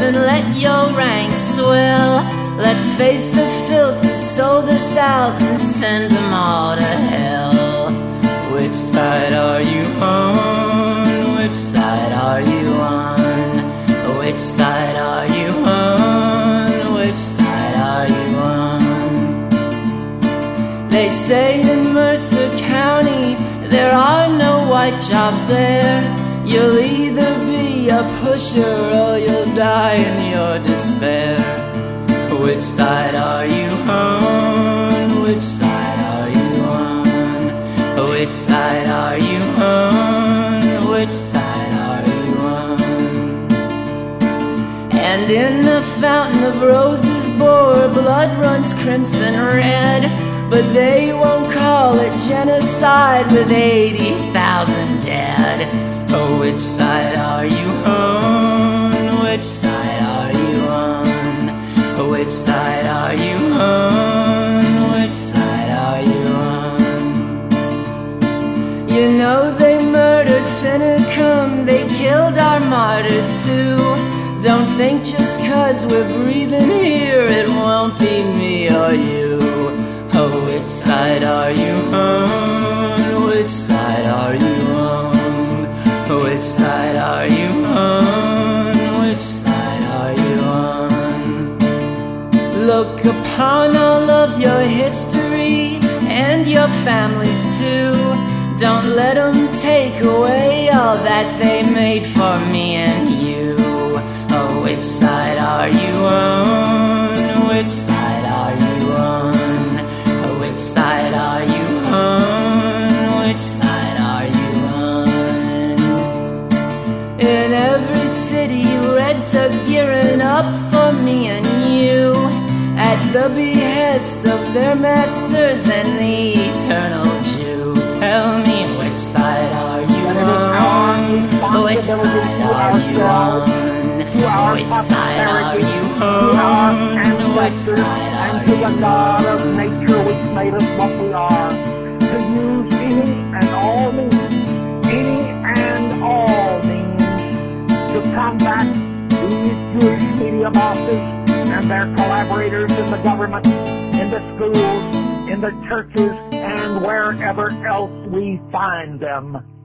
and let your ranks swell. Let's face the filth who sold us out and send them all to hell. Which side are you on? Which side are you on? Which side are you on? Which side are you on? They say in Mercer County there are no white jobs there. You'll either be a pusher or you'll die in your despair. Which side are you on? Which side are you on? Which side are you on? Which side are you on? And in the fountain of roses bore blood runs crimson red, but they won't call it genocide with 80,000 dead. Oh, which side are you on? Which side are you on? Which side are you on? Which side are you on? You know they murdered Finicum, they killed our martyrs too. Don't think just 'cause we're breathing here it won't be me or you. Oh, which side are you on? Which side are you on? Which side are you on? Which side are you on? Look upon all of your history and your families too. Don't let them take away all that they made for me and you. Oh, which side are you on? Which side are you on? Which side are you on? Which side are you on? In every city, Reds are gearing up for me and you, at the behest of their masters and the eternal Jew. Tell me, which side are you on? Which side are you on? Which side are you on? Which side are you on? To the God of nature which made us what we are, to use any and all means, any and all means, to combat these Jewish media bosses and their collaborators in the government, in the schools, in the churches, and wherever else we find them.